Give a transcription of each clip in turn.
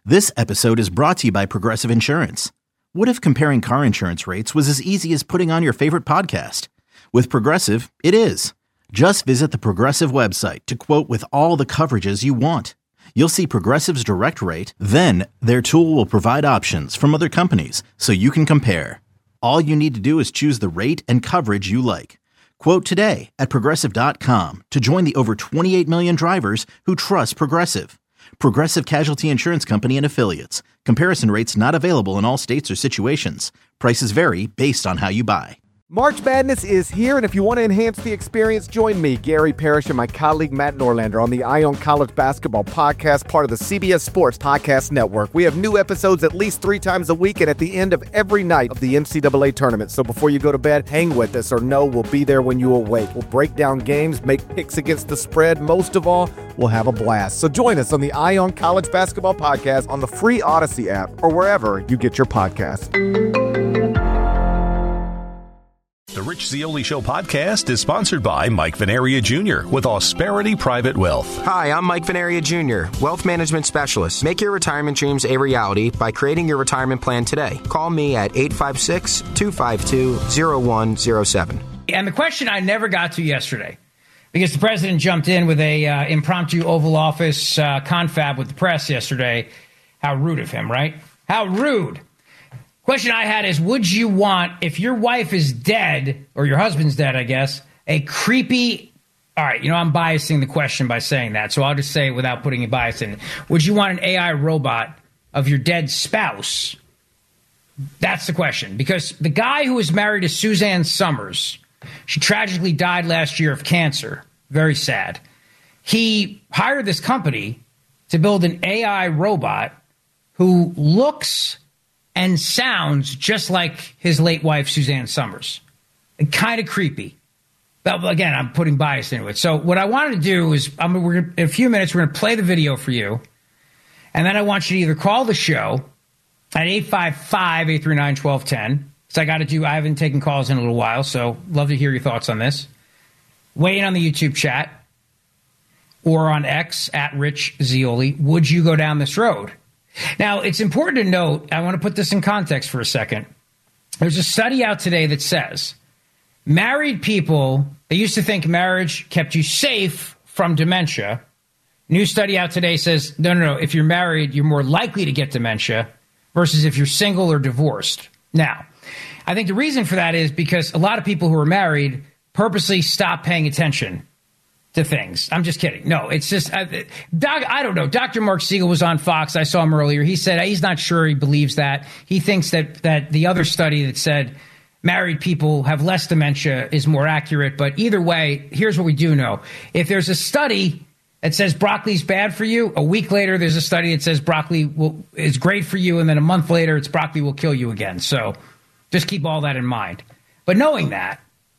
This episode is brought to you by Progressive Insurance. What if comparing car insurance rates was as easy as putting on your favorite podcast? With Progressive, it is. Just visit the Progressive website to quote with all the coverages you want. You'll see Progressive's direct rate, then their tool will provide options from other companies so you can compare. All you need to do is choose the rate and coverage you like. Quote today at Progressive.com to join the over 28 million drivers who trust Progressive. Progressive Casualty Insurance Company and Affiliates. Comparison rates not available in all states or situations. Prices vary based on how you buy. March Madness is here, and if you want to enhance the experience, join me, Gary Parrish, and my colleague Matt Norlander on the Eye on College Basketball Podcast, part of the CBS Sports Podcast Network. We have new episodes at least 3 times a week and at the end of every night of the NCAA tournament. So before you go to bed, hang with us or know we'll be there when you awake. We'll break down games, make picks against the spread. Most of all, we'll have a blast. So join us on the Eye on College Basketball Podcast on the free Odyssey app or wherever you get your podcasts. The Rich Zeoli Show podcast is sponsored by Mike Venaria Jr. with Ausperity Private Wealth. Hi, I'm Mike Venaria Jr., Wealth Management Specialist. Make your retirement dreams a reality by creating your retirement plan today. Call me at 856-252-0107. And the question I never got to yesterday, because the president jumped in with a impromptu Oval Office confab with the press yesterday. How rude of him, right? How rude. Question I had is, would you want, if your wife is dead, or your husband's dead, I guess, a creepy, all right, I'm biasing the question by saying that, so I'll just say it without putting a bias in it. Would you want an AI robot of your dead spouse? That's the question. Because the guy who was married to Suzanne Summers, she tragically died last year of cancer. Very sad. He hired this company to build an AI robot who looks and sounds just like his late wife, Suzanne Summers. Kind of creepy. But again, I'm putting bias into it. So what I wanted to do is, in a few minutes, we're going to play the video for you. And then I want you to either call the show at 855-839-1210. So I haven't taken calls in a little while, so love to hear your thoughts on this. Weigh in on the YouTube chat or on X at Rich Zeoli. Would you go down this road? Now, it's important to note, I want to put this in context for a second. There's a study out today that says married people, they used to think marriage kept you safe from dementia. New study out today says, no. If you're married, you're more likely to get dementia versus if you're single or divorced. Now, I think the reason for that is because a lot of people who are married purposely stop paying attention to things. I'm just kidding. No, it's just, I don't know. Dr. Mark Siegel was on Fox. I saw him earlier. He said he's not sure he believes that. He thinks that the other study that said married people have less dementia is more accurate. But either way, here's what we do know. If there's a study that says broccoli's bad for you, a week later there's a study that says broccoli is great for you, and then a month later it's broccoli will kill you again. So just keep all that in mind. But knowing that,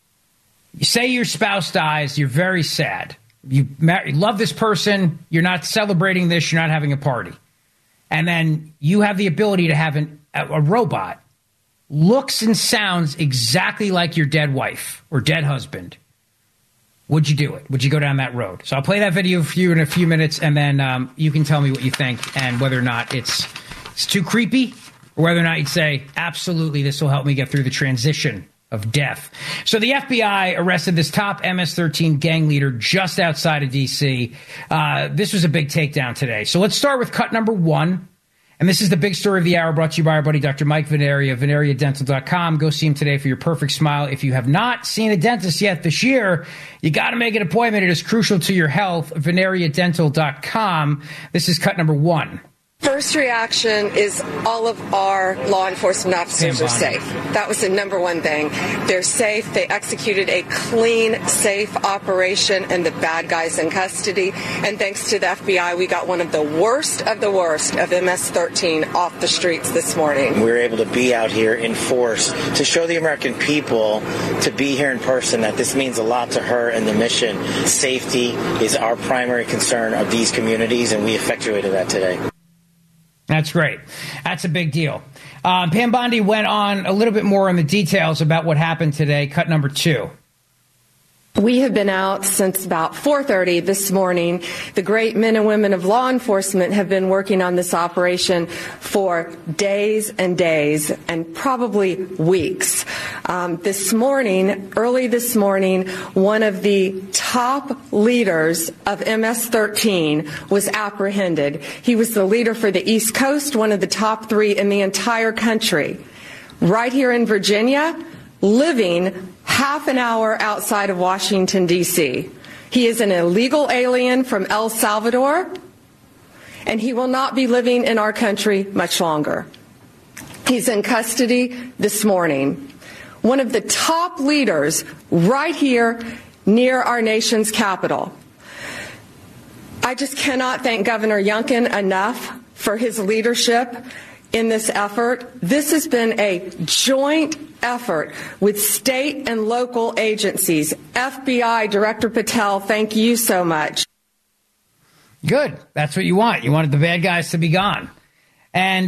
you say your spouse dies, you're very sad. You love this person, you're not celebrating this, you're not having a party. And then you have the ability to have a robot looks and sounds exactly like your dead wife or dead husband. Would you do it? Would you go down that road? So I'll play that video for you in a few minutes, and then you can tell me what you think and whether or not it's too creepy or whether or not you'd say, absolutely, this will help me get through the transition of death. So the FBI arrested this top MS-13 gang leader just outside of D.C. This was a big takedown today. So let's start with cut number 1. And this is the big story of the hour, brought to you by our buddy Dr. Mike Venaria, VenariaDental.com. Go see him today for your perfect smile. If you have not seen a dentist yet this year, you got to make an appointment. It is crucial to your health. VenariaDental.com. This is cut number 1. First reaction is all of our law enforcement officers are safe. That was the number one thing. They're safe. They executed a clean, safe operation, and the bad guys in custody. And thanks to the FBI, we got one of the worst of MS-13 off the streets this morning. We were able to be out here in force to show the American people, to be here in person, that this means a lot to her and the mission. Safety is our primary concern of these communities, and we effectuated that today. That's great. That's a big deal. Pam Bondi went on a little bit more on the details about what happened today. Cut number 2. We have been out since about 4:30 this morning. The great men and women of law enforcement have been working on this operation for days and days and probably weeks. Early this morning, one of the top leaders of MS-13 was apprehended. He was the leader for the East Coast, one of the top 3 in the entire country. Right here in Virginia, living half an hour outside of Washington, D.C. He is an illegal alien from El Salvador, and he will not be living in our country much longer. He's in custody this morning. One of the top leaders right here near our nation's capital. I just cannot thank Governor Youngkin enough for his leadership in this effort. This has been a joint effort with state and local agencies. FBI Director Patel, thank you so much. Good. That's what you want. You wanted the bad guys to be gone. And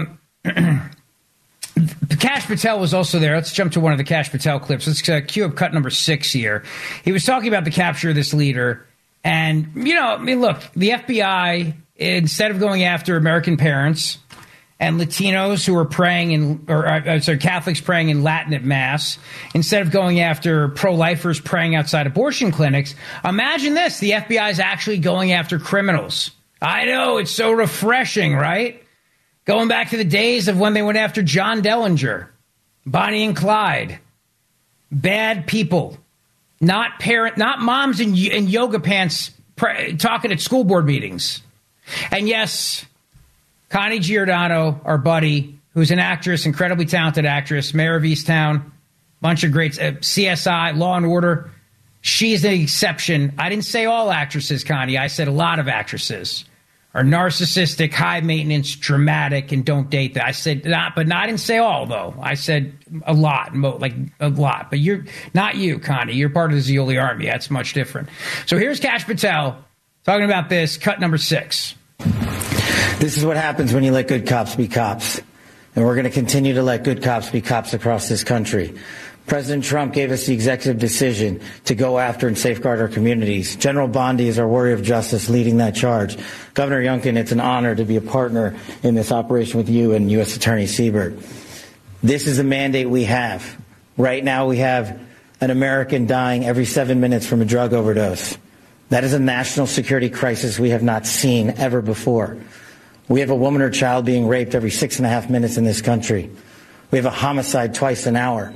Kash Patel was also there. Let's jump to one of the Kash Patel clips. Let's cue up cut number 6 here. He was talking about the capture of this leader. And, look, the FBI, instead of going after American parents and Latinos who are praying Catholics praying in Latin at Mass, instead of going after pro-lifers praying outside abortion clinics, imagine this. The FBI is actually going after criminals. I know, it's so refreshing, right? Going back to the days of when they went after John Dellinger, Bonnie and Clyde, bad people, not moms in yoga pants talking at school board meetings. And yes, Connie Giordano, our buddy, who's an actress, incredibly talented actress, mayor of Easttown, bunch of greats, CSI, Law and Order. She's an exception. I didn't say all actresses, Connie. I said a lot of actresses are narcissistic, high maintenance, dramatic, and don't date that. I said not, but I didn't say all, though. I said a lot, like a lot. But you're not you, Connie. You're part of the Zeoli Army. That's much different. So here's Kash Patel talking about this, cut number 6. This is what happens when you let good cops be cops. And we're going to continue to let good cops be cops across this country. President Trump gave us the executive decision to go after and safeguard our communities. General Bondi is our warrior of justice leading that charge. Governor Youngkin, it's an honor to be a partner in this operation with you and U.S. Attorney Siebert. This is a mandate we have. Right now we have an American dying every 7 minutes from a drug overdose. That is a national security crisis we have not seen ever before. We have a woman or child being raped every 6.5 minutes in this country. We have a homicide twice an hour.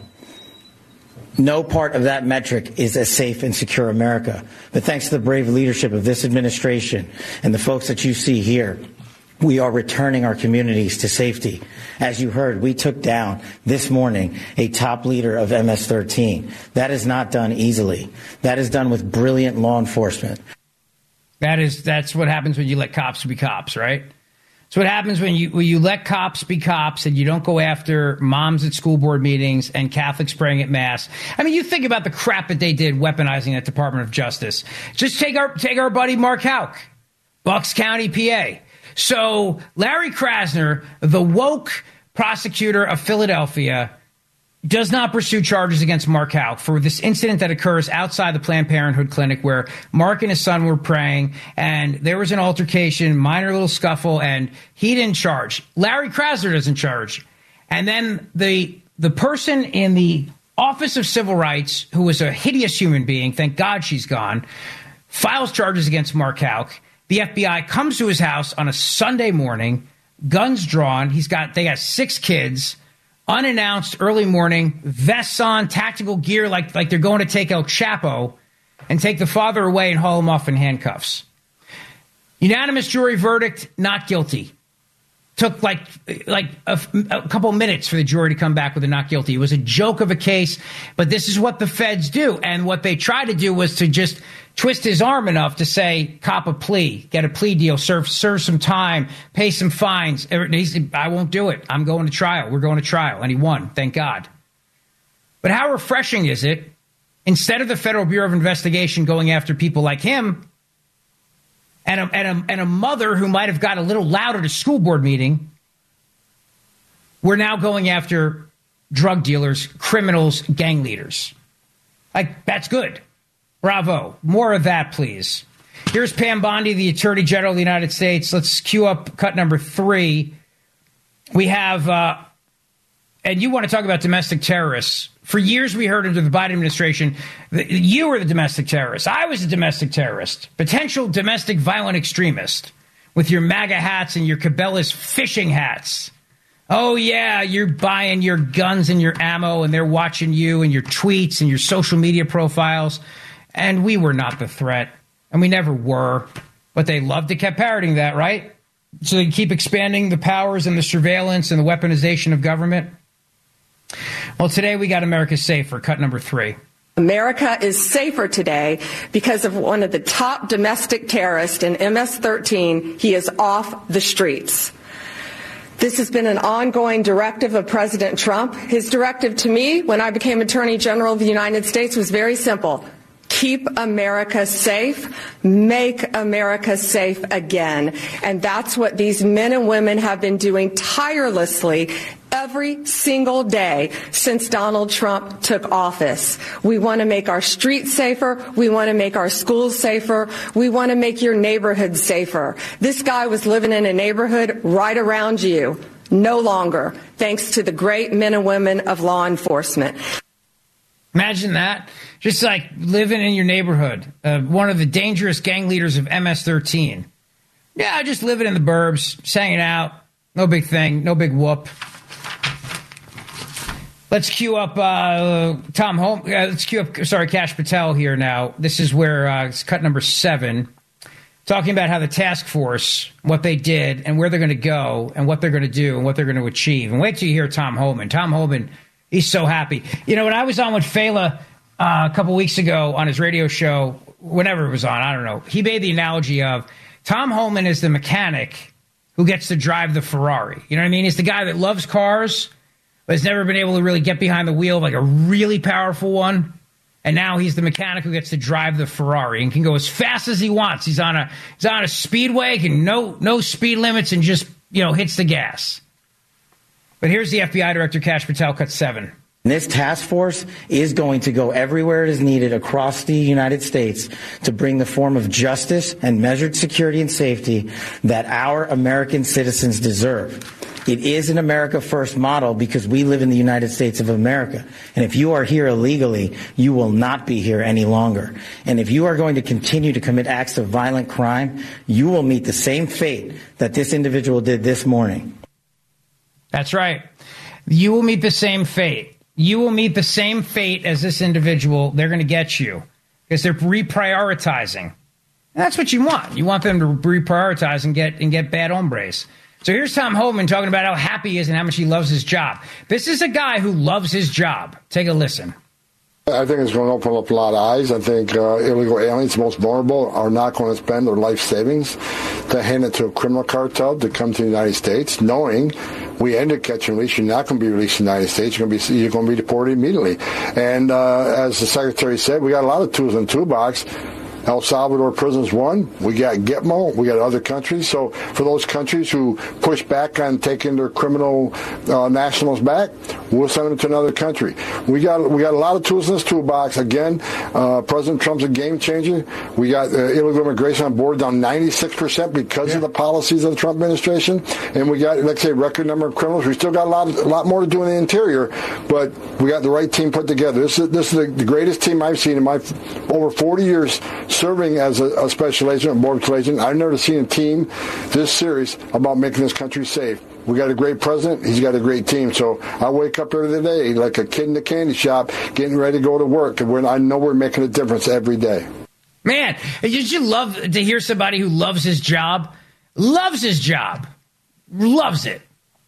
No part of that metric is a safe and secure America. But thanks to the brave leadership of this administration and the folks that you see here, we are returning our communities to safety. As you heard, we took down this morning a top leader of MS-13. That is not done easily. That is done with brilliant law enforcement. That's what happens when you let cops be cops, right? That's what happens when you let cops be cops and you don't go after moms at school board meetings and Catholics praying at Mass. I mean, you think about the crap that they did weaponizing that Department of Justice. Just take our buddy Mark Houck, Bucks County, PA. So Larry Krasner, the woke prosecutor of Philadelphia, does not pursue charges against Mark Houck for this incident that occurs outside the Planned Parenthood clinic where Mark and his son were praying and there was an altercation, minor little scuffle, and he didn't charge. Larry Krasner doesn't charge. And then the person in the Office of Civil Rights, who was a hideous human being, thank God she's gone, files charges against Mark Houck. The FBI comes to his house on a Sunday morning, guns drawn. They got 6 kids. Unannounced, early morning, vests on, tactical gear like they're going to take El Chapo and take the father away and haul him off in handcuffs. Unanimous jury verdict, not guilty. Took like a couple minutes for the jury to come back with a not guilty. It was a joke of a case, but this is what the feds do. And what they tried to do was to just twist his arm enough to say, cop a plea, get a plea deal, serve some time, pay some fines. He said, I won't do it. I'm going to trial. We're going to trial. And he won, thank God. But how refreshing is it, instead of the Federal Bureau of Investigation going after people like him, and a mother who might have got a little loud at a school board meeting, we're now going after drug dealers, criminals, gang leaders. Like, that's good. Bravo. More of that, please. Here's Pam Bondi, the Attorney General of the United States. Let's cue up cut number 3. We have, and you want to talk about domestic terrorists. For years, we heard under the Biden administration that you were the domestic terrorist. I was a domestic terrorist, potential domestic violent extremist with your MAGA hats and your Cabela's fishing hats. Oh, yeah, you're buying your guns and your ammo, and they're watching you and your tweets and your social media profiles. And we were not the threat, and we never were. But they loved to keep parroting that, right? So they keep expanding the powers and the surveillance and the weaponization of government. Well, today we got America Safer, cut number 3. America is safer today because of one of the top domestic terrorists in MS-13. He is off the streets. This has been an ongoing directive of President Trump. His directive to me when I became Attorney General of the United States was very simple. Keep America safe, make America safe again. And that's what these men and women have been doing tirelessly every single day since Donald Trump took office. We want to make our streets safer. We want to make our schools safer. We want to make your neighborhood safer. This guy was living in a neighborhood right around you. No longer, thanks to the great men and women of law enforcement. Imagine that. Just like living in your neighborhood. One of the dangerous gang leaders of MS-13. Yeah, just living in the burbs, just hanging out. No big thing. No big whoop. Let's cue up Tom Holm. Let's cue up, Kash Patel here now. This is where it's cut number 7. Talking about how the task force, what they did, and where they're going to go, and what they're going to do, and what they're going to achieve. And wait till you hear Tom Homan. Tom Homan, he's so happy. You know, when I was on with Fela a couple weeks ago on his radio show, whenever it was on, I don't know, he made the analogy of Tom Homan is the mechanic who gets to drive the Ferrari. You know what I mean? He's the guy that loves cars, but has never been able to really get behind the wheel of like a really powerful one. And now he's the mechanic who gets to drive the Ferrari and can go as fast as he wants. He's on a speedway, can no speed limits, and just, hits the gas. But here's the FBI Director, Kash Patel, cut 7. This task force is going to go everywhere it is needed across the United States to bring the form of justice and measured security and safety that our American citizens deserve. It is an America First model because we live in the United States of America. And if you are here illegally, you will not be here any longer. And if you are going to continue to commit acts of violent crime, you will meet the same fate that this individual did this morning. That's right. You will meet the same fate. You will meet the same fate as this individual. They're going to get you because they're reprioritizing. And that's what you want. You want them to reprioritize and get bad hombres. So here's Tom Homan talking about how happy he is and how much he loves his job. This is a guy who loves his job. Take a listen. I think it's going to open up a lot of eyes. I think illegal aliens, the most vulnerable, are not going to spend their life savings to hand it to a criminal cartel to come to the United States, knowing we ended catch and release. You're not going to be released in the United States. You're going to be deported immediately. And as the Secretary said, we got a lot of tools in the toolbox. El Salvador prison's one. We got Gitmo. We got other countries. So for those countries who push back on taking their criminal nationals back, we'll send them to another country. We got a lot of tools in this toolbox. Again, President Trump's a game changer. We got illegal immigration on board down 96% because of the policies of the Trump administration. And we got, let's say, a record number of criminals. We still got a lot more to do in the interior, but we got the right team put together. This is the greatest team I've seen in my over 40 years serving as a special agent, a border agent. I've never seen a team this serious about making this country safe. We got a great president. He's got a grey team. So I wake up every day like a kid in the candy shop, getting ready to go to work. And I know we're making a difference every day. Man, did you love to hear somebody who loves his job? Loves his job. Loves it.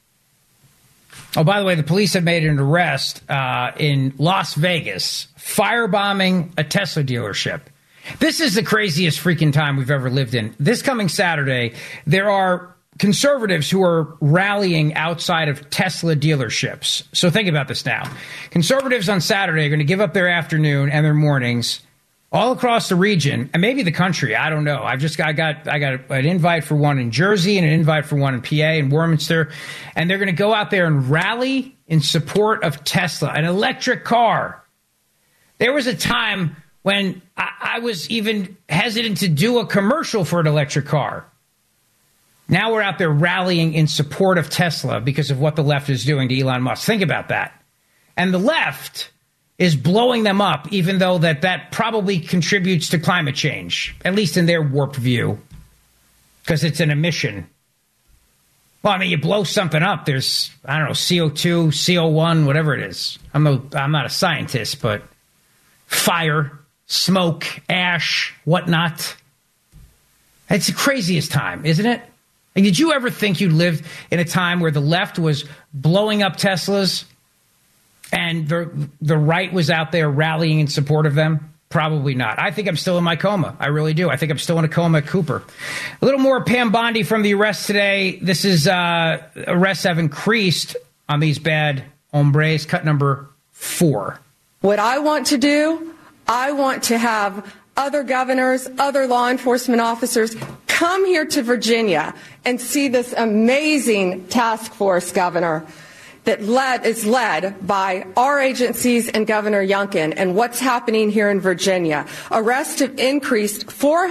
Oh, by the way, the police have made an arrest in Las Vegas, firebombing a Tesla dealership. This is the craziest freaking time we've ever lived in. This coming Saturday, there are conservatives who are rallying outside of Tesla dealerships. So think about this now. Conservatives on Saturday are going to give up their afternoon and their mornings all across the region and maybe the country. I don't know. I got an invite for one in Jersey and an invite for one in PA and Warminster. And they're going to go out there and rally in support of Tesla, an electric car. There was a time when I was even hesitant to do a commercial for an electric car. Now we're out there rallying in support of Tesla because of what the left is doing to Elon Musk. Think about that. And the left is blowing them up, even though that probably contributes to climate change, at least in their warped view, because it's an emission. Well, I mean, you blow something up, there's, I don't know, CO2, CO1, whatever it is. I'm not a scientist, but fire, smoke, ash, whatnot. It's the craziest time, isn't it? Like, did you ever think you lived in a time where the left was blowing up Teslas and the right was out there rallying in support of them? Probably not. I think I'm still in my coma. I really do. I think I'm still in a coma at Cooper. A little more Pam Bondi from the arrest today. This is arrests have increased on these bad hombres. Cut number 4. What I want to do, I want to have other governors, other law enforcement officers come here to Virginia and see this amazing task force, Governor, that is led by our agencies and Governor Youngkin, and what's happening here in Virginia. Arrests have increased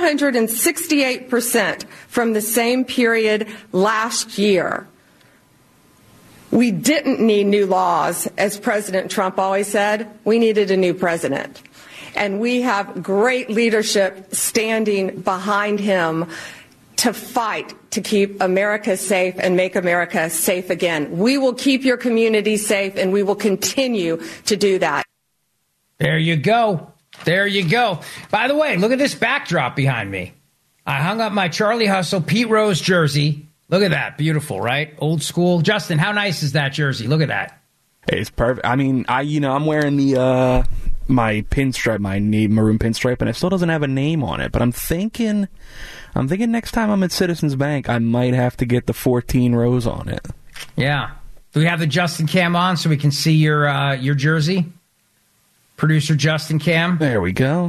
468% from the same period last year. We didn't need new laws, as President Trump always said. We needed a new president. And we have great leadership standing behind him to fight to keep America safe and make America safe again. We will keep your community safe, and we will continue to do that. There you go. There you go. By the way, look at this backdrop behind me. I hung up my Charlie Hustle Pete Rose jersey. Look at that. Beautiful, right? Old school. Justin, how nice is that jersey? Look at that. It's perfect. I mean, I'm wearing the my pinstripe, my maroon pinstripe, and it still doesn't have a name on it. But I'm thinking next time I'm at Citizens Bank, I might have to get the 14 rows on it. Yeah. Do we have the Justin Cam on so we can see your jersey? Producer Justin Cam. There we go.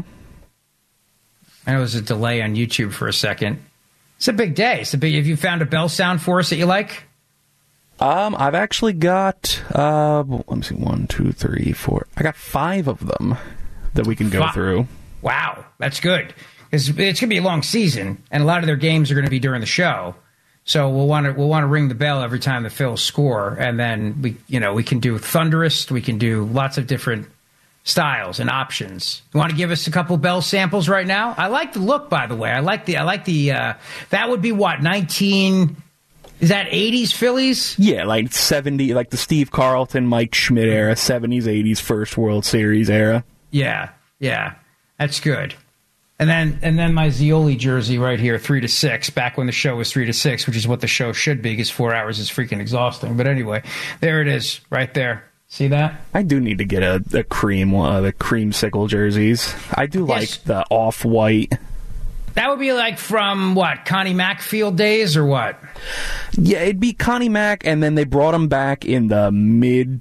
I know there's a delay on YouTube for a second. It's a big day. Have you found a bell sound for us that you like? I've actually got, let me see, 1, 2, 3, 4. I got 5 of them that we can go through. Wow, that's good. It's going to be a long season, and a lot of their games are going to be during the show. So we'll want to ring the bell every time the Phils score, and then we can do Thunderous, we can do lots of different styles and options. You want to give us a couple bell samples right now? I like the look, by the way. I like the that would be what, 19. Is that 80s Phillies? Yeah, like 70, like the Steve Carlton, Mike Schmidt era, 70s, 80s, first World Series era. Yeah, that's good. And then my Zioli jersey right here, 3 to 6, back when the show was 3 to 6, which is what the show should be, because 4 hours is freaking exhausting. But anyway, there it is, right there. See that? I do need to get the creamsicle jerseys. I do like the off-white. That would be like from, what, Connie Mack field days or what? Yeah, it'd be Connie Mack, and then they brought him back in the mid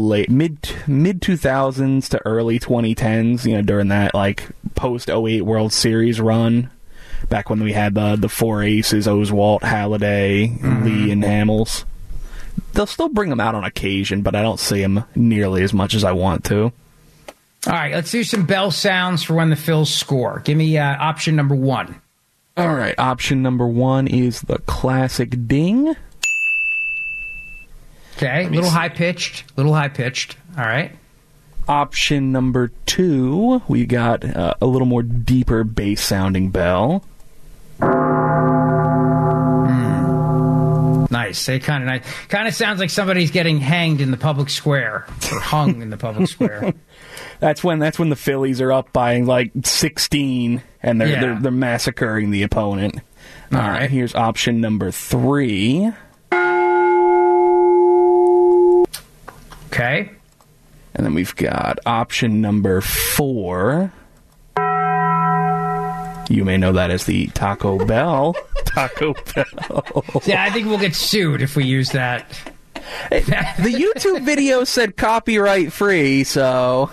2000s to early 2010s, during that, like, post-08 World Series run, back when we had the 4 aces, Oswalt, Halladay, Lee, and Hamels. They'll still bring them out on occasion, but I don't see them nearly as much as I want to. All right, let's do some bell sounds for when the Phils score. Give me option number 1. All right, option number 1 is the classic ding. Okay, a little high-pitched. All right. Option number 2, we got a little more deeper bass-sounding bell. Nice. They kind of nice. Kind of sounds like somebody's getting hanged in the public square or hung in the public square. That's when the Phillies are up by like 16 and they're massacring the opponent. All right. Here's option number 3. Okay. And then we've got option number 4. You may know that as the Taco Bell. Taco Bell. Yeah, I think we'll get sued if we use that. The YouTube video said copyright free, so.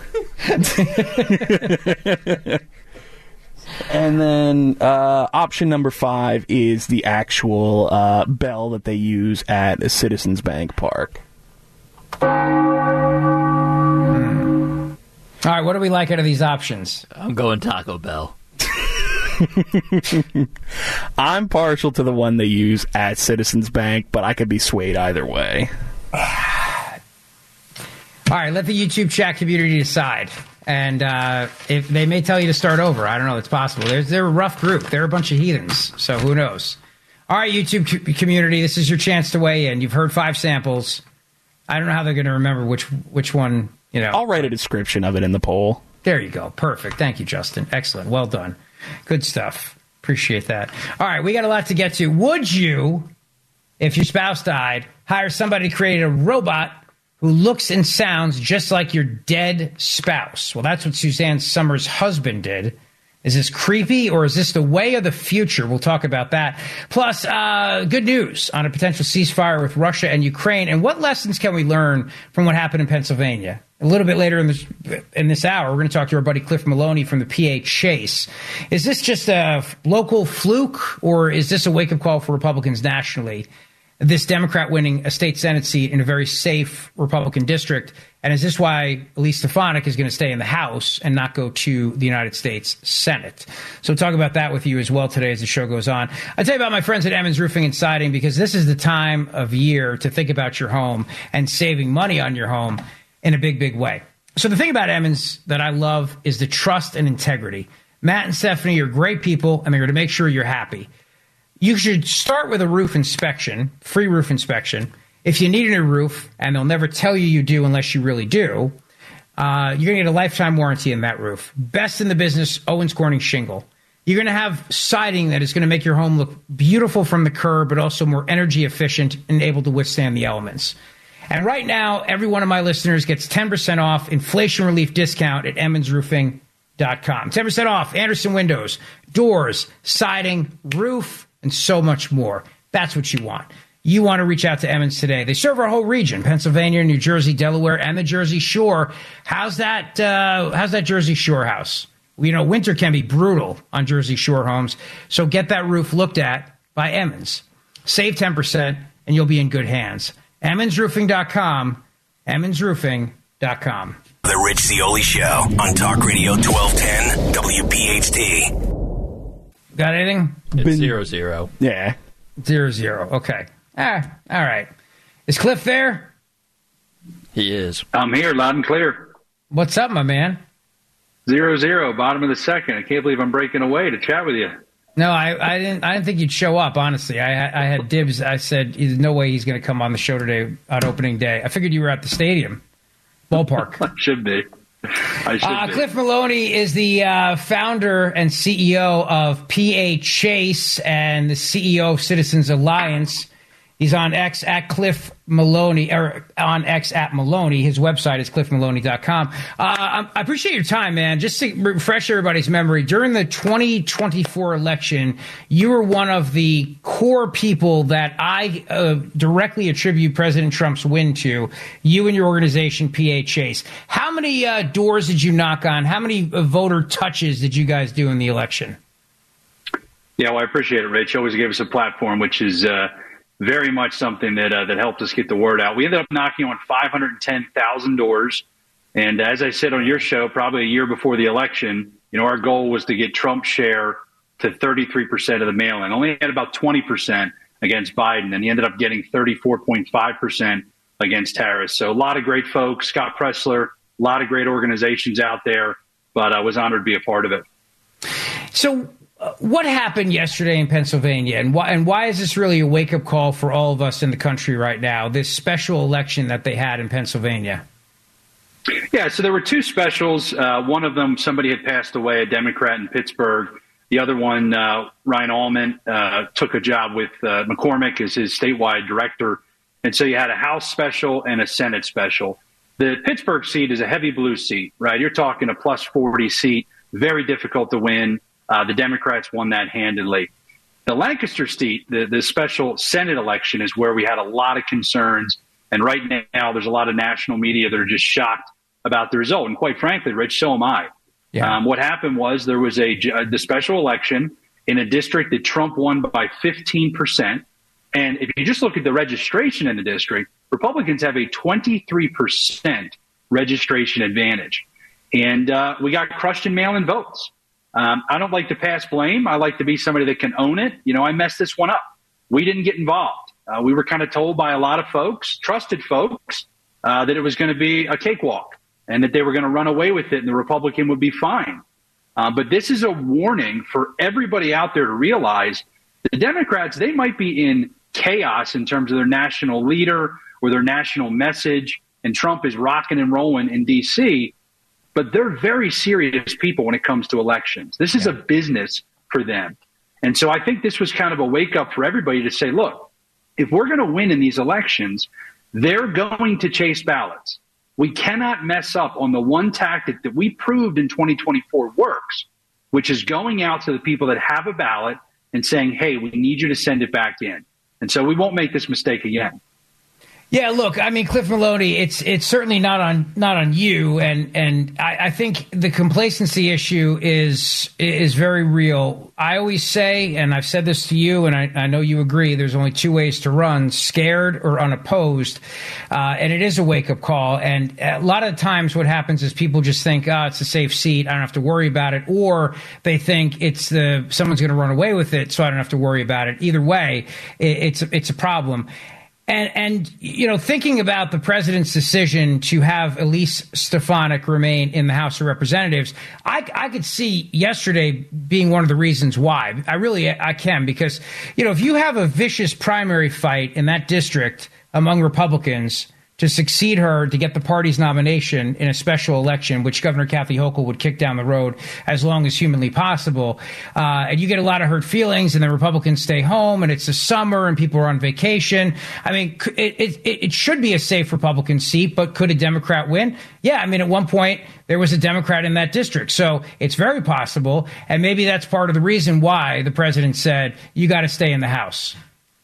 And then option number 5 is the actual bell that they use at Citizens Bank Park. All right, what do we like out of these options? I'm going Taco Bell. I'm partial to the one they use at Citizens Bank, but I could be swayed either way. All right, let the YouTube chat community decide. And if they may tell you to start over. I don't know. It's possible. They're a rough group. They're a bunch of heathens. So who knows? All right, YouTube community, this is your chance to weigh in. You've heard 5 samples. I don't know how they're going to remember which one, I'll write a description of it in the poll. There you go. Perfect. Thank you, Justin. Excellent. Well done. Good stuff. Appreciate that. All right, we got a lot to get to. Would you, if your spouse died, hire somebody to create a robot who looks and sounds just like your dead spouse? Well, that's what Suzanne Summers' husband did. Is this creepy, or is this the way of the future? We'll talk about that. Plus, good news on a potential ceasefire with Russia and Ukraine. And what lessons can we learn from what happened in Pennsylvania? A little bit later in this hour, we're going to talk to our buddy Cliff Maloney from the PA Chase. Is this just a local fluke, or is this a wake-up call for Republicans nationally? This Democrat winning a state Senate seat in a very safe Republican district. And is this why Elise Stefanik is going to stay in the House and not go to the United States Senate? So we'll talk about that with you as well today as the show goes on. I'll tell you about my friends at Emmons Roofing and Siding, because this is the time of year to think about your home and saving money on your home in a big, big way. So the thing about Emmons that I love is the trust and integrity. Matt and Stephanie are great people, and they're going to make sure you're happy. You should start with a roof inspection, free roof inspection. If you need a new roof, and they'll never tell you do unless you really do, you're going to get a lifetime warranty in that roof. Best in the business, Owens Corning shingle. You're going to have siding that is going to make your home look beautiful from the curb, but also more energy efficient and able to withstand the elements. And right now, every one of my listeners gets 10% off inflation relief discount at emmonsroofing.com. 10% off Anderson windows, doors, siding, roof, and so much more. That's what you want. You want to reach out to Emmons today. They serve our whole region, Pennsylvania, New Jersey, Delaware, and the Jersey Shore. How's that Jersey Shore house? Winter can be brutal on Jersey Shore homes. So get that roof looked at by Emmons. Save 10%, and you'll be in good hands. Emmonsroofing.com, Emmonsroofing.com. The Rich Zeoli Show on Talk Radio 1210 WPHT. Got anything? It's 0-0. Yeah. 0-0. Okay. All right. Is Cliff there? He is. I'm here, loud and clear. What's up, my man? 0-0, bottom of the second. I can't believe I'm breaking away to chat with you. No, I didn't think you'd show up, honestly. I had dibs. I said, there's no way he's going to come on the show today on opening day. I figured you were at the stadium. Ballpark. I should be. Cliff Maloney is the founder and CEO of PA Chase and the CEO of Citizens Alliance. He's on X at Cliff Maloney, or on X at Maloney. His website is cliffmaloney.com. I appreciate your time, man. Just to refresh everybody's memory, during the 2024 election, you were one of the core people that I directly attribute President Trump's win to, you and your organization, PA Chase. How many doors did you knock on? How many voter touches did you guys do in the election? Yeah, well, I appreciate it, Rich. You always gave us a platform, which is very much something that helped us get the word out. We ended up knocking on 510,000 doors. And as I said on your show, probably a year before the election, our goal was to get Trump's share to 33% of the mail-in. Only had about 20% against Biden, and he ended up getting 34.5% against Harris. So a lot of great folks, Scott Pressler, a lot of great organizations out there, but I was honored to be a part of it. So what happened yesterday in Pennsylvania, and why is this really a wake-up call for all of us in the country right now, this special election that they had in Pennsylvania? Yeah, so there were two specials. One of them, somebody had passed away, a Democrat in Pittsburgh. The other one, Ryan Allman, took a job with McCormick as his statewide director. And so you had a House special and a Senate special. The Pittsburgh seat is a heavy blue seat, right? You're talking a plus 40 seat, very difficult to win. The Democrats won that handily. The Lancaster seat, the special Senate election, is where we had a lot of concerns. And right now, there's a lot of national media that are just shocked about the result. And quite frankly, Rich, so am I. Yeah. What happened was there was the special election in a district that Trump won by 15%. And if you just look at the registration in the district, Republicans have a 23% registration advantage. And we got crushed in mail-in votes. I don't like to pass blame. I like to be somebody that can own it. I messed this one up. We didn't get involved. We were kind of told by a lot of folks, trusted folks, that it was going to be a cakewalk and that they were going to run away with it and the Republican would be fine. But this is a warning for everybody out there to realize the Democrats, they might be in chaos in terms of their national leader or their national message, and Trump is rocking and rolling in D.C., but they're very serious people when it comes to elections. This is a business for them. And so I think this was kind of a wake-up for everybody to say, look, if we're going to win in these elections, they're going to chase ballots. We cannot mess up on the one tactic that we proved in 2024 works, which is going out to the people that have a ballot and saying, hey, we need you to send it back in. And so we won't make this mistake again. Yeah, look, I mean, Cliff Maloney, it's certainly not on you, and I think the complacency issue is very real. I always say, and I've said this to you, and I know you agree, there's only two ways to run: scared or unopposed, and it is a wake-up call. And a lot of times what happens is people just think, it's a safe seat, I don't have to worry about it, or they think someone's going to run away with it, so I don't have to worry about it. Either way, it's a problem. And thinking about the president's decision to have Elise Stefanik remain in the House of Representatives, I could see yesterday being one of the reasons why. I can, because, if you have a vicious primary fight in that district among Republicans to succeed her to get the party's nomination in a special election, which Governor Kathy Hochul would kick down the road as long as humanly possible, and you get a lot of hurt feelings, and the Republicans stay home, and it's the summer, and people are on vacation. I mean, it should be a safe Republican seat, but could a Democrat win? Yeah, I mean, at one point, there was a Democrat in that district, so it's very possible, and maybe that's part of the reason why the president said, you got to stay in the House.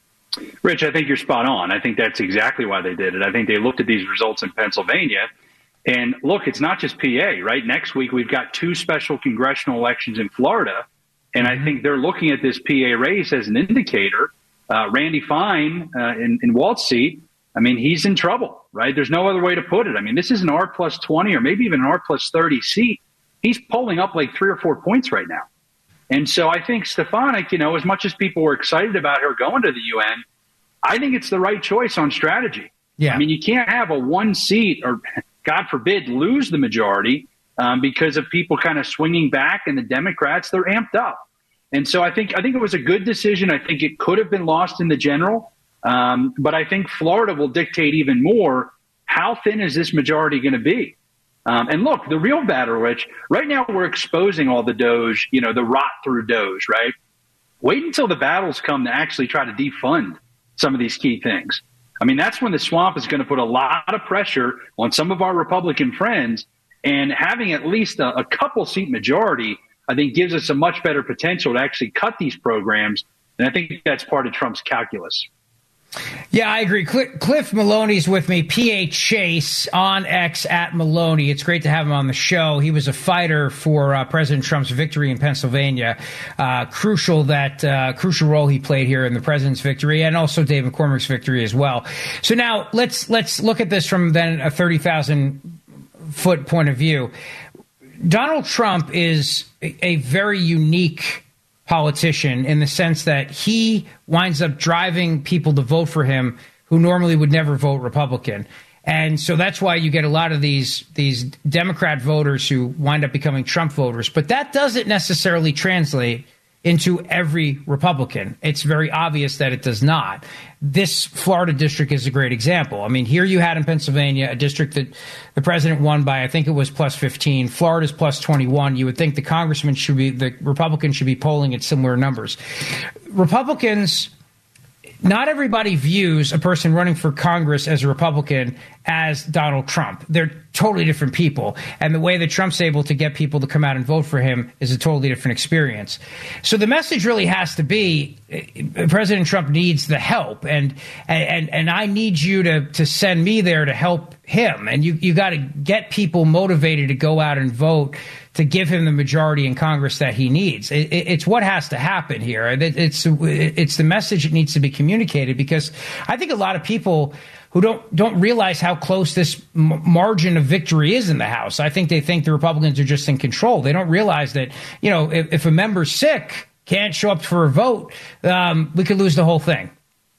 Rich, I think you're spot on. I think that's exactly why they did it. I think they looked at these results in Pennsylvania, and look, it's not just PA, right? Next week, we've got two special congressional elections in Florida, and I think they're looking at this PA race as an indicator. Randy Fine in Walt's seat, I mean, he's in trouble, right? There's no other way to put it. I mean, this is an R plus 20 or maybe even an R plus 30 seat. He's polling up like 3 or 4 points right now. And so I think Stefanik, as much as people were excited about her going to the UN, I think it's the right choice on strategy. Yeah. I mean, you can't have a one seat or, God forbid, lose the majority because of people kind of swinging back, and the Democrats, they're amped up. And so I think it was a good decision. I think it could have been lost in the general. But I think Florida will dictate even more how thin is this majority going to be. And look, the real battle, Rich, right now we're exposing all the Doge, the rot through Doge, right? Wait until the battles come to actually try to defund some of these key things. I mean, that's when the swamp is going to put a lot of pressure on some of our Republican friends, and having at least a couple seat majority, I think, gives us a much better potential to actually cut these programs. And I think that's part of Trump's calculus. Yeah, I agree. Cliff Maloney's with me, PA Chase on X at Maloney. It's great to have him on the show. He was a fighter for President Trump's victory in Pennsylvania. Crucial role he played here in the president's victory, and also Dave McCormick's victory as well. So now let's look at this from then a 30,000-foot point of view. Donald Trump is a very unique politician in the sense that he winds up driving people to vote for him who normally would never vote Republican. And so that's why you get a lot of these Democrat voters who wind up becoming Trump voters. But that doesn't necessarily translate into every Republican. It's very obvious that it does not. This Florida district is a great example. I mean, here you had in Pennsylvania a district that the president won by, I think it was plus 15. Florida's plus 21. You would think the Republicans should be polling at similar numbers. Republicans, not everybody views a person running for Congress as a Republican as Donald Trump. They're totally different people. And the way that Trump's able to get people to come out and vote for him is a totally different experience. So the message really has to be President Trump needs the help. And I need you to send me there to help him. And you got to get people motivated to go out and vote to give him the majority in Congress that he needs. It's what has to happen here. It's the message that needs to be communicated, because I think a lot of people who don't realize how close this margin of victory is in the House. I think they think the Republicans are just in control. They don't realize that, if a member's sick, can't show up for a vote, we could lose the whole thing.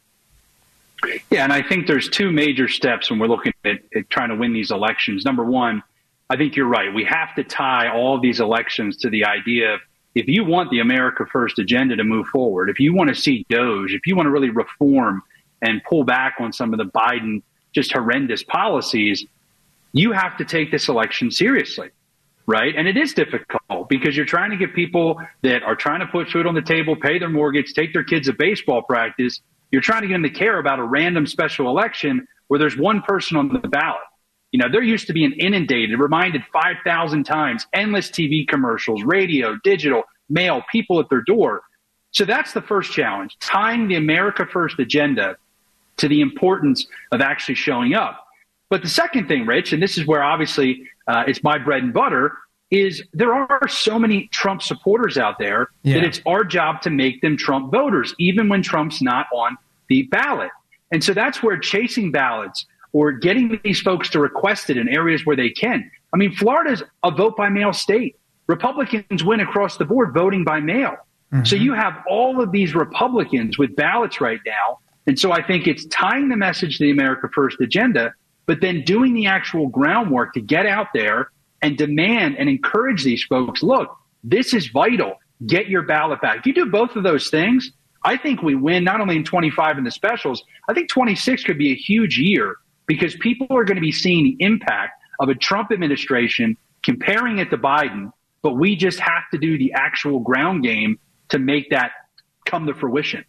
Yeah, and I think there's two major steps when we're looking at trying to win these elections. Number one, I think you're right. We have to tie all of these elections to the idea of, if you want the America First agenda to move forward, if you want to see DOGE, if you want to really reform and pull back on some of the Biden just horrendous policies, you have to take this election seriously, right? And it is difficult because you're trying to get people that are trying to put food on the table, pay their mortgage, take their kids to baseball practice. You're trying to get them to care about a random special election where there's one person on the ballot. There used to be an inundated, reminded 5,000 times, endless TV commercials, radio, digital, mail, people at their door. So that's the first challenge, tying the America First agenda to the importance of actually showing up. But the second thing, Rich, and this is where obviously it's my bread and butter, is there are so many Trump supporters out there that it's our job to make them Trump voters, even when Trump's not on the ballot. And so that's where chasing ballots or getting these folks to request it in areas where they can. I mean, Florida's a vote by mail state. Republicans win across the board voting by mail. Mm-hmm. So you have all of these Republicans with ballots right now. And so I think it's tying the message to the America First agenda, but then doing the actual groundwork to get out there and demand and encourage these folks, look, this is vital. Get your ballot back. If you do both of those things, I think we win not only in 25 in the specials, I think 26 could be a huge year because people are going to be seeing the impact of a Trump administration, comparing it to Biden, but we just have to do the actual ground game to make that come to fruition.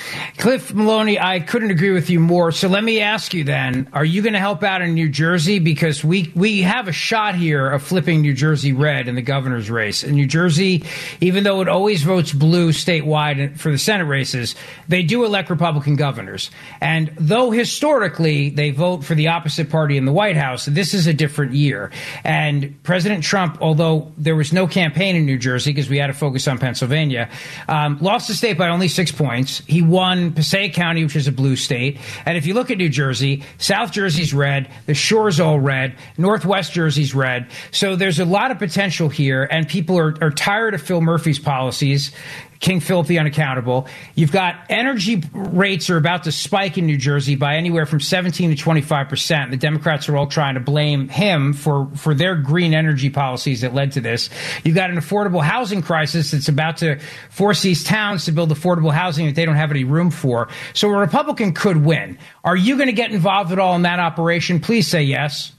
Cliff Maloney, I couldn't agree with you more. So let me ask you then, are you going to help out in New Jersey? Because we have a shot here of flipping New Jersey red in the governor's race. In New Jersey, even though it always votes blue statewide for the Senate races, they do elect Republican governors. And though historically they vote for the opposite party in the White House, this is a different year. And President Trump, although there was no campaign in New Jersey because we had to focus on Pennsylvania, lost the state by only 6 points. He won Passaic County, which is a blue state. And if you look at New Jersey, South Jersey's red, the shore's all red, Northwest Jersey's red. So there's a lot of potential here, and people are tired of Phil Murphy's policies. King Philip the Unaccountable. You've got energy rates are about to spike in New Jersey by anywhere from 17 to 25%. The Democrats are all trying to blame him for their green energy policies that led to this. You've got an affordable housing crisis that's about to force these towns to build affordable housing that they don't have any room for. So a Republican could win. Are you going to get involved at all in that operation? Please say yes.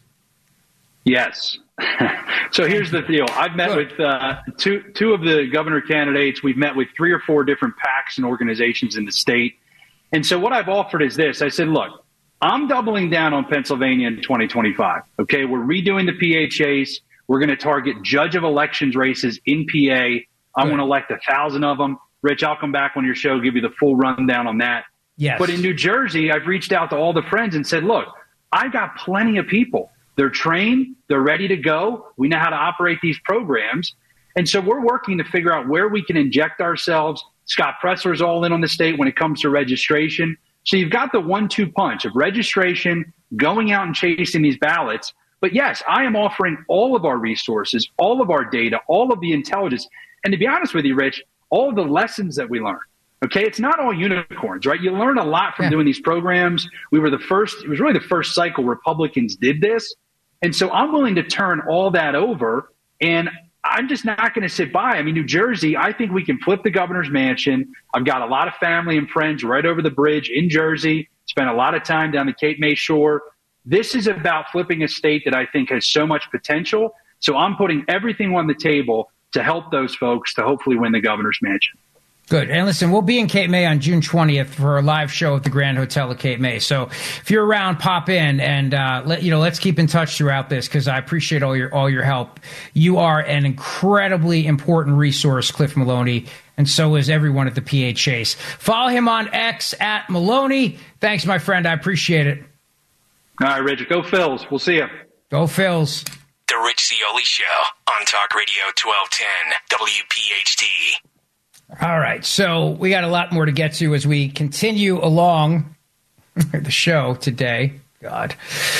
Yes. So here's the deal. I've met with two of the governor candidates. We've met with 3 or 4 different PACs and organizations in the state. And so what I've offered is this. I said, look, I'm doubling down on Pennsylvania in 2025. Okay, we're redoing the PHAs. We're going to target judge of elections races in PA. I want to elect 1,000 of them. Rich, I'll come back on your show, give you the full rundown on that. Yes. But in New Jersey, I've reached out to all the friends and said, look, I got plenty of people. They're trained. They're ready to go. We know how to operate these programs. And so we're working to figure out where we can inject ourselves. Scott Presler's all in on the state when it comes to registration. So you've got the 1-2 punch of registration, going out and chasing these ballots. But yes, I am offering all of our resources, all of our data, all of the intelligence. And to be honest with you, Rich, all of the lessons that we learned. Okay, it's not all unicorns, right? You learn a lot from doing these programs. We were the first, it was really the first cycle Republicans did this. And so I'm willing to turn all that over, and I'm just not going to sit by. I mean, New Jersey, I think we can flip the governor's mansion. I've got a lot of family and friends right over the bridge in Jersey, spent a lot of time down the Cape May shore. This is about flipping a state that I think has so much potential. So I'm putting everything on the table to help those folks to hopefully win the governor's mansion. Good. And listen, we'll be in Cape May on June 20th for a live show at the Grand Hotel at Cape May. So if you're around, pop in and let's keep in touch throughout this because I appreciate all your help. You are an incredibly important resource, Cliff Maloney, and so is everyone at the PA Chase. Follow him on X at Maloney. Thanks, my friend. I appreciate it. All right, Rich. Go Phils. We'll see you. Go Phils. The Rich Zeoli Show on Talk Radio 1210 WPHT. All right, so we got a lot more to get to as we continue along the show today. God.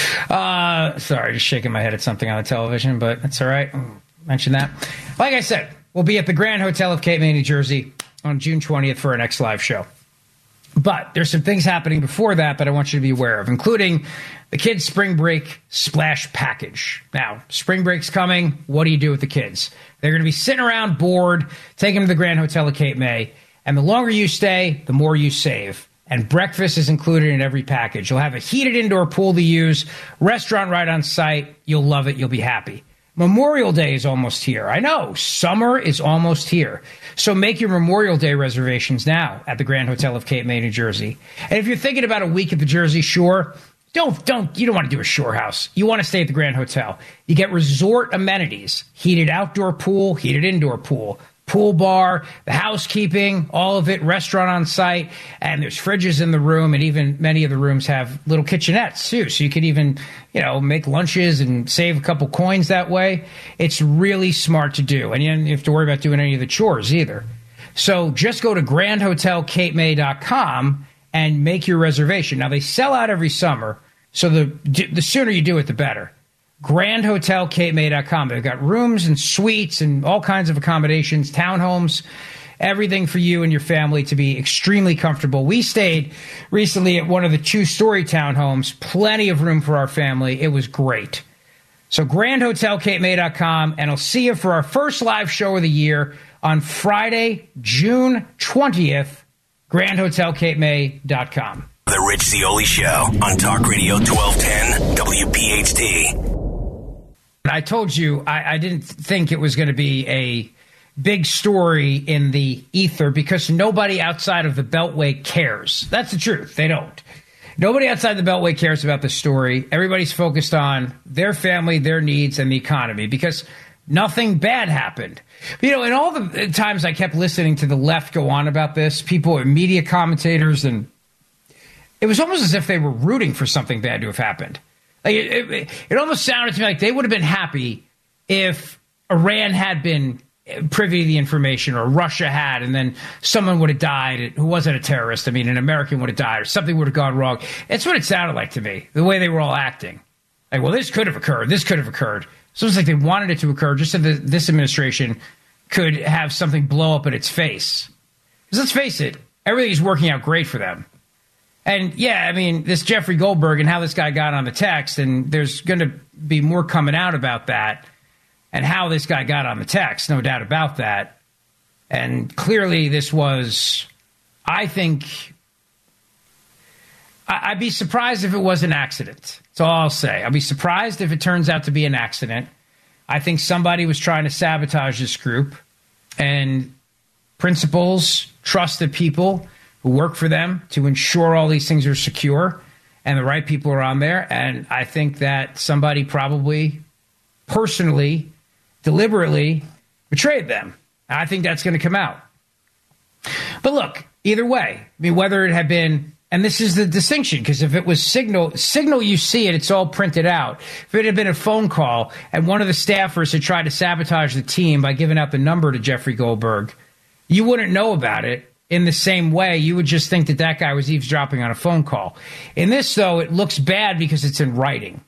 Sorry, just shaking my head at something on the television, but that's all right. Mention that. Like I said, we'll be at the Grand Hotel of Cape May, New Jersey on June 20th for our next live show. But there's some things happening before that I want you to be aware of, including the kids' spring break splash package. Now, spring break's coming. What do you do with the kids? They're going to be sitting around bored. Take them to the Grand Hotel of Cape May. And the longer you stay, the more you save. And breakfast is included in every package. You'll have a heated indoor pool to use, restaurant right on site. You'll love it. You'll be happy. Memorial Day is almost here. I know, summer is almost here. So make your Memorial Day reservations now at the Grand Hotel of Cape May, New Jersey. And if you're thinking about a week at the Jersey Shore, you don't want to do a shore house. You want to stay at the Grand Hotel. You get resort amenities, heated outdoor pool, heated indoor pool, pool bar, the housekeeping, all of it, restaurant on site, and there's fridges in the room, and even many of the rooms have little kitchenettes too, so you can even, make lunches and save a couple coins that way. It's really smart to do, and you don't have to worry about doing any of the chores either. So just go to grandhotelcapemay.com and make your reservation. Now, they sell out every summer, so the sooner you do it, the better. grandhotelcapemay.com. They've got rooms and suites and all kinds of accommodations, townhomes, everything for you and your family to be extremely comfortable. We stayed recently at one of the 2-story townhomes, plenty of room for our family. It was great. So grandhotelcapemay.com, and I'll see you for our first live show of the year on Friday, June 20th, grandhotelcapemay.com. The Rich Zeoli Show on Talk Radio 1210 WPHT. I told you I didn't think it was going to be a big story in the ether because nobody outside of the Beltway cares. That's the truth. They don't. Nobody outside the Beltway cares about the story. Everybody's focused on their family, their needs, and the economy because nothing bad happened. In all the times I kept listening to the left go on about this, people, media commentators, and it was almost as if they were rooting for something bad to have happened. Like it almost sounded to me like they would have been happy if Iran had been privy to the information, or Russia had, and then someone would have died who wasn't a terrorist. An American would have died, or something would have gone wrong. That's what it sounded like to me, the way they were all acting. Like, well, this could have occurred. This could have occurred. So it's like they wanted it to occur just so that this administration could have something blow up in its face. Because let's face it, everything's working out great for them. And yeah, this Jeffrey Goldberg and how this guy got on the text, and there's going to be more coming out about that and how this guy got on the text, no doubt about that. And clearly this was, I think, I'd be surprised if it was an accident. That's all I'll say. I'll be surprised if it turns out to be an accident. I think somebody was trying to sabotage this group, and principals trusted people who work for them to ensure all these things are secure and the right people are on there. And I think that somebody probably personally, deliberately betrayed them. I think that's going to come out. But look, either way, whether it had been, and this is the distinction, because if it was Signal, you see it, it's all printed out. If it had been a phone call and one of the staffers had tried to sabotage the team by giving out the number to Jeffrey Goldberg, you wouldn't know about it. In the same way, you would just think that guy was eavesdropping on a phone call. In this, though, it looks bad because it's in writing.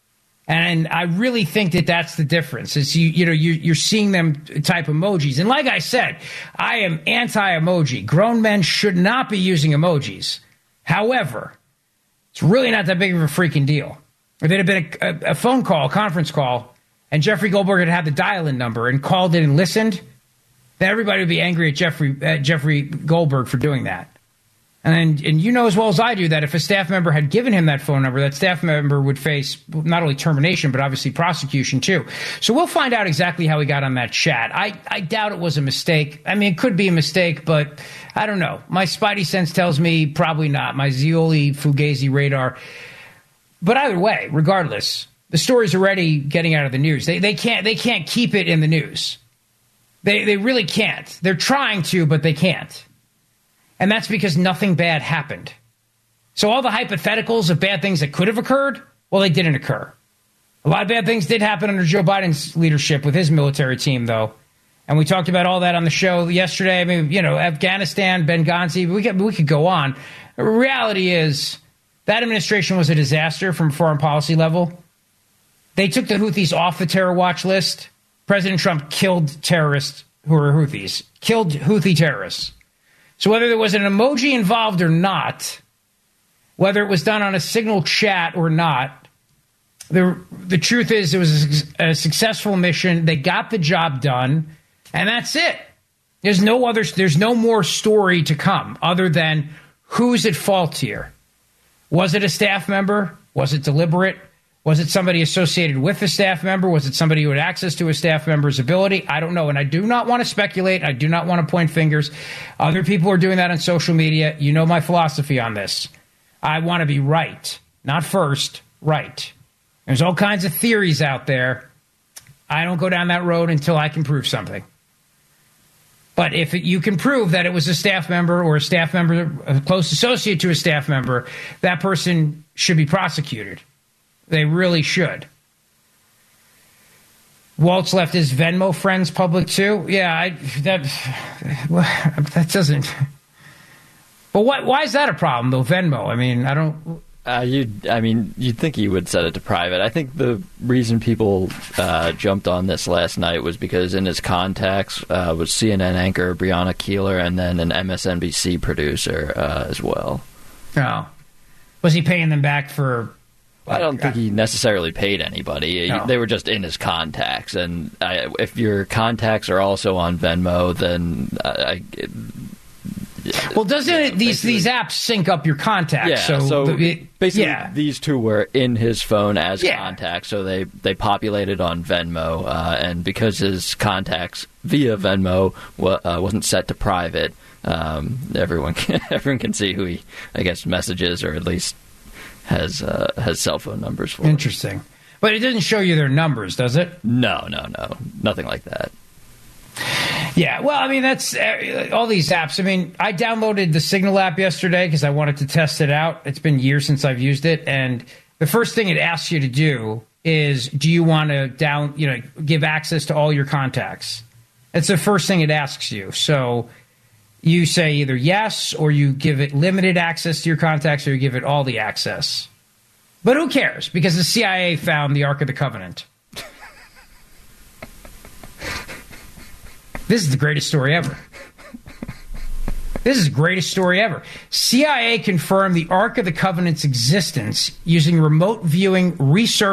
And I really think that that's the difference. Is you're seeing them type emojis. And like I said, I am anti-emoji. Grown men should not be using emojis. However, it's really not that big of a freaking deal. If it had been a phone call, a conference call, and Jeffrey Goldberg had had the dial-in number and called in and listened, then everybody would be angry at Jeffrey Goldberg for doing that. And you know as well as I do that if a staff member had given him that phone number, that staff member would face not only termination, but obviously prosecution too. So we'll find out exactly how he got on that chat. I doubt it was a mistake. It could be a mistake, but I don't know. My spidey sense tells me probably not. My Zeoli Fugazi radar. But either way, regardless, the story's already getting out of the news. They can't keep it in the news. They really can't. They're trying to, but they can't. And that's because nothing bad happened. So all the hypotheticals of bad things that could have occurred, well, they didn't occur. A lot of bad things did happen under Joe Biden's leadership with his military team, though. And we talked about all that on the show yesterday. Afghanistan, Benghazi, we could go on. The reality is That administration was a disaster from a foreign policy level. They took the Houthis off the terror watch list. President Trump killed terrorists who are Houthis, killed Houthi terrorists. So whether there was an emoji involved or not, whether it was done on a Signal chat or not, the truth is it was a successful mission. They got the job done, and that's it. There's no more story to come other than who's at fault here. Was it a staff member? Was it deliberate? Was it somebody associated with a staff member? Was it somebody who had access to a staff member's ability? I don't know. And I do not want to speculate. I do not want to point fingers. Other people are doing that on social media. You know my philosophy on this. I want to be right. Not first, right. There's all kinds of theories out there. I don't go down that road until I can prove something. But if you can prove that it was a staff member or a staff member, a close associate to a staff member, that person should be prosecuted. They really should. Walt's left his Venmo friends public too. Yeah, that doesn't. But why is that a problem though? Venmo. I mean, I don't. You'd think he would set it to private. I think the reason people jumped on this last night was because in his contacts was CNN anchor Breonna Keeler and then an MSNBC producer as well. Oh, was he paying them back for? I don't think he necessarily paid anybody. No. They were just in his contacts, and if your contacts are also on Venmo, then well, doesn't these apps sync up your contacts? Yeah, so basically, yeah. These two were in his phone as contacts, so they populated on Venmo, and because his contacts via Venmo wasn't set to private, everyone can see who he, I guess, messages or at least has cell phone numbers for. Interesting, but it doesn't show you their numbers, does it? No, nothing like that. Yeah, well, I mean, that's all these apps. I mean, I downloaded the Signal app yesterday because I wanted to test it out. It's been years since I've used it. And the first thing it asks you to do is, do you want to give access to all your contacts? It's the first thing it asks you. So you say either yes, or you give it limited access to your contacts, or you give it all the access. But who cares? Because the CIA found the Ark of the Covenant. This is the greatest story ever. This is the greatest story ever. CIA confirmed the Ark of the Covenant's existence using remote viewing, according to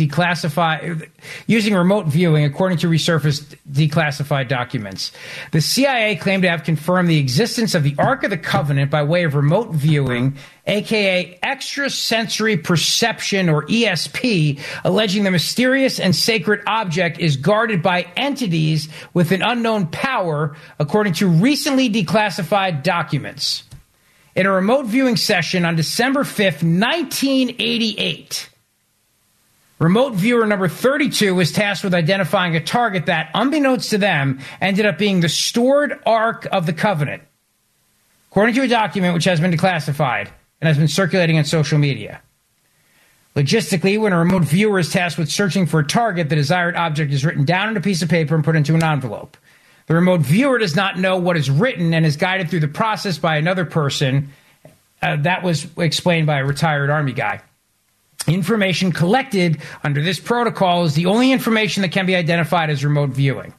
resurfaced declassified documents. The CIA claimed to have confirmed the existence of the Ark of the Covenant by way of remote viewing, aka extrasensory perception, or ESP, alleging the mysterious and sacred object is guarded by entities with an unknown power, according to recently declassified documents. In a remote viewing session on December 5th, 1988, remote viewer number 32 was tasked with identifying a target that, unbeknownst to them, ended up being the stored Ark of the Covenant, according to a document which has been declassified and has been circulating on social media. Logistically, when a remote viewer is tasked with searching for a target, the desired object is written down on a piece of paper and put into an envelope. The remote viewer does not know what is written and is guided through the process by another person. That was explained by a retired Army guy. Information collected under this protocol is the only information that can be identified as remote viewing.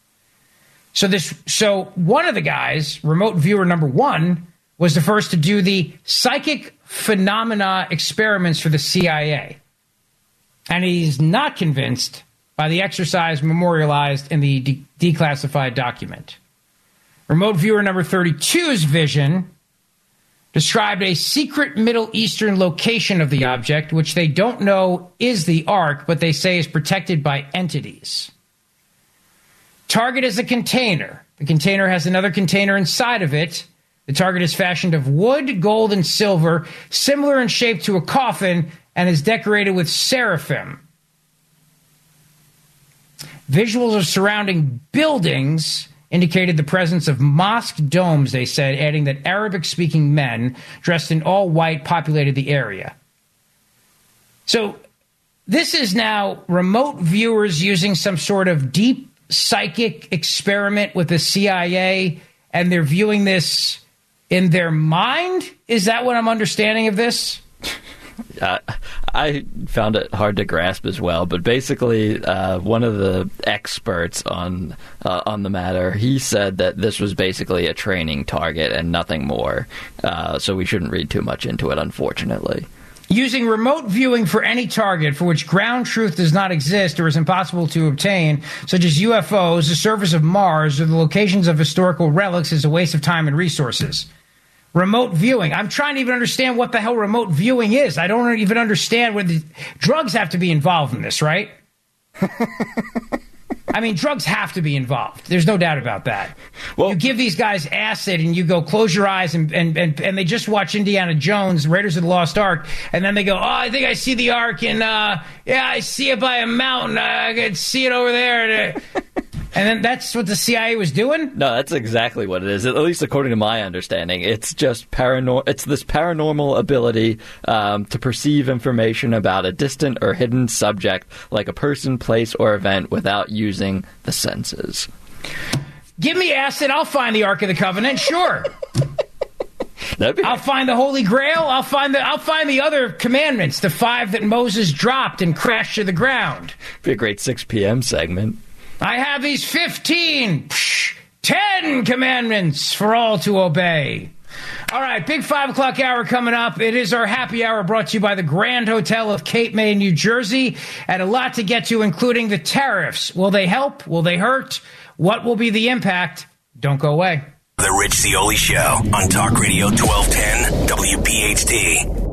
So one of the guys, remote viewer number 1, was the first to do the psychic phenomena experiments for the CIA. And he's not convinced by the exercise memorialized in the declassified document. Remote viewer number 32's vision described a secret Middle Eastern location of the object, which they don't know is the Ark, but they say is protected by entities. Target is a container. The container has another container inside of it. The target is fashioned of wood, gold, and silver, similar in shape to a coffin, and is decorated with seraphim. Visuals of surrounding buildings indicated the presence of mosque domes, they said, adding that Arabic-speaking men dressed in all white populated the area. So this is now remote viewers using some sort of deep psychic experiment with the CIA, and they're viewing this in their mind? Is that what I'm understanding of this? I found it hard to grasp as well, but basically one of the experts on the matter, he said that this was basically a training target and nothing more, so we shouldn't read too much into it, unfortunately. Using remote viewing for any target for which ground truth does not exist or is impossible to obtain, such as UFOs, the surface of Mars, or the locations of historical relics, is a waste of time and resources. Remote viewing. I'm trying to even understand what the hell remote viewing is. I don't even understand where the drugs have to be involved in this, right? I mean, drugs have to be involved. There's no doubt about that. Well, you give these guys acid and you go close your eyes and they just watch Indiana Jones, Raiders of the Lost Ark, and then they go, oh, I think I see the Ark, and yeah, I see it by a mountain. I can see it over there. And then that's what the CIA was doing? No, that's exactly what it is, at least according to my understanding. It's just it's this paranormal ability to perceive information about a distant or hidden subject, like a person, place, or event, without using the senses. Give me acid, I'll find the Ark of the Covenant, sure. I'll find the Holy Grail. I'll find the other commandments, the 5 that Moses dropped and crashed to the ground. Be a great 6 p.m. segment. I have these 10 commandments for all to obey. All right, big 5 o'clock hour coming up. It is our happy hour brought to you by the Grand Hotel of Cape May, New Jersey. And a lot to get to, including the tariffs. Will they help? Will they hurt? What will be the impact? Don't go away. The Rich Zeoli Show on Talk Radio 1210 WPHT.